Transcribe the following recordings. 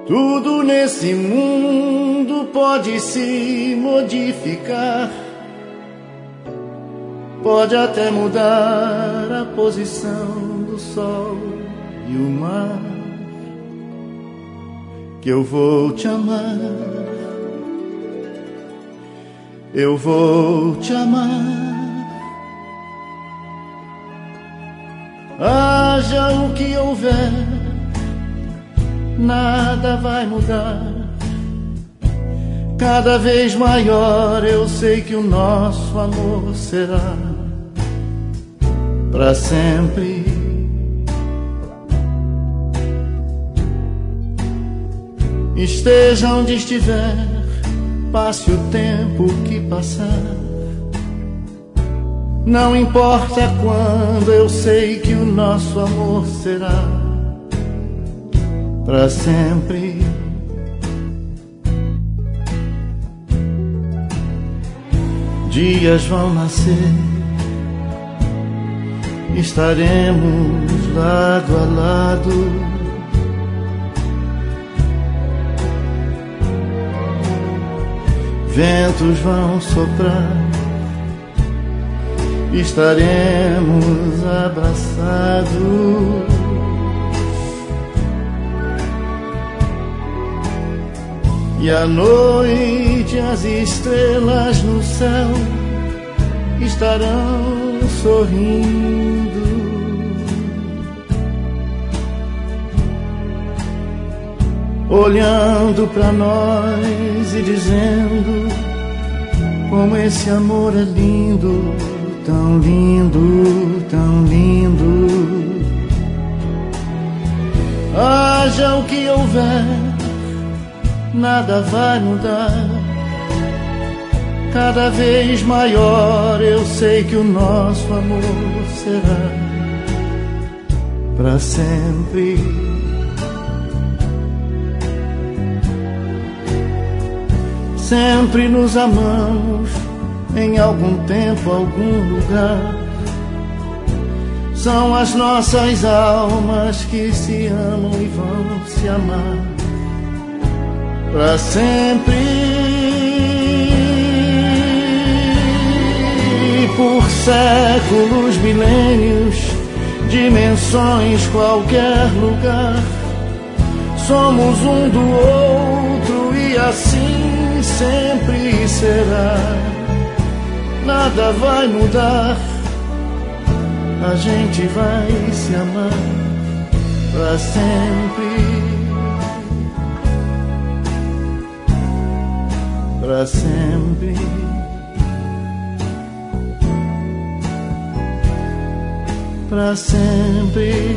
Tudo nesse mundo pode se modificar, pode até mudar a posição do sol e o mar, que eu vou te amar, eu vou te amar. Haja o que houver, nada vai mudar. Cada vez maior eu sei que o nosso amor será para sempre. Esteja onde estiver, passe o tempo que passar, não importa quando, eu sei que o nosso amor será para sempre. Dias vão nascer, estaremos lado a lado. Ventos vão soprar, estaremos abraçados. E à noite as estrelas no céu estarão sorrindo. Olhando pra nós e dizendo como esse amor é lindo, tão lindo, tão lindo. Haja o que houver, nada vai mudar. Cada vez maior eu sei que o nosso amor será para sempre. Sempre nos amamos, em algum tempo, algum lugar. São as nossas almas que se amam e vão se amar para sempre. Por séculos, milênios, dimensões, qualquer lugar, somos um do outro e assim sempre será. Nada vai mudar, a gente vai se amar para sempre, para sempre, para sempre.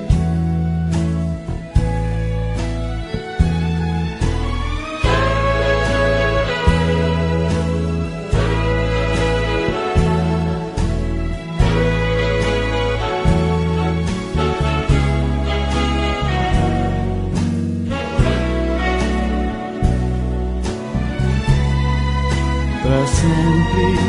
Para sempre.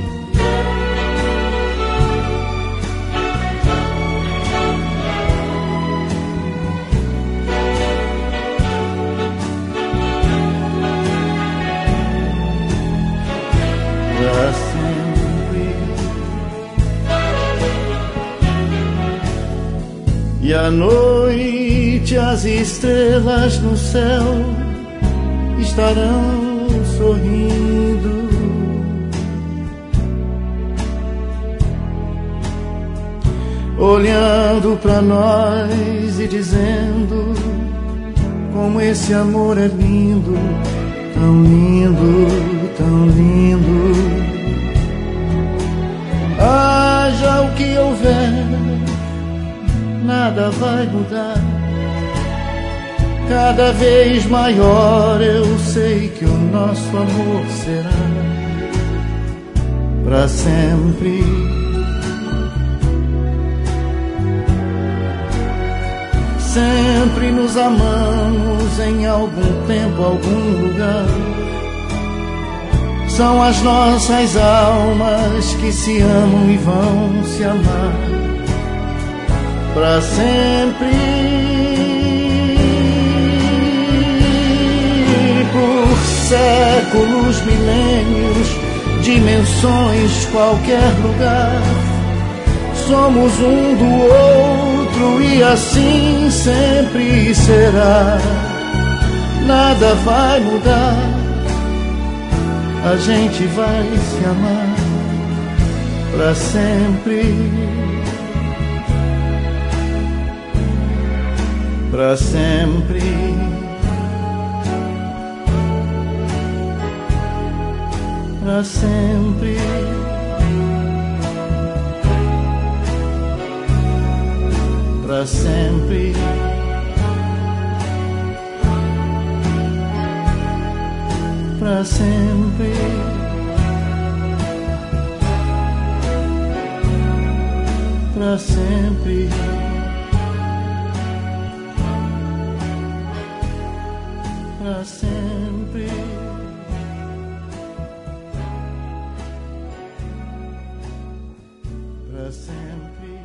Para sempre. E à noite as estrelas no céu estarão sorrindo. Olhando pra nós e dizendo como esse amor é lindo, tão lindo, tão lindo. Haja o que houver, nada vai mudar. Cada vez maior eu sei que o nosso amor será pra sempre. Sempre nos amamos, em algum tempo, algum lugar. São as nossas almas que se amam e vão se amar para sempre. séculos, milênios, dimensões, qualquer lugar. Somos um do outro e assim sempre será. Nada vai mudar, a gente vai se amar pra sempre, pra sempre, pra sempre, pra sempre, pra sempre, pra sempre, pra sempre, pra sempre.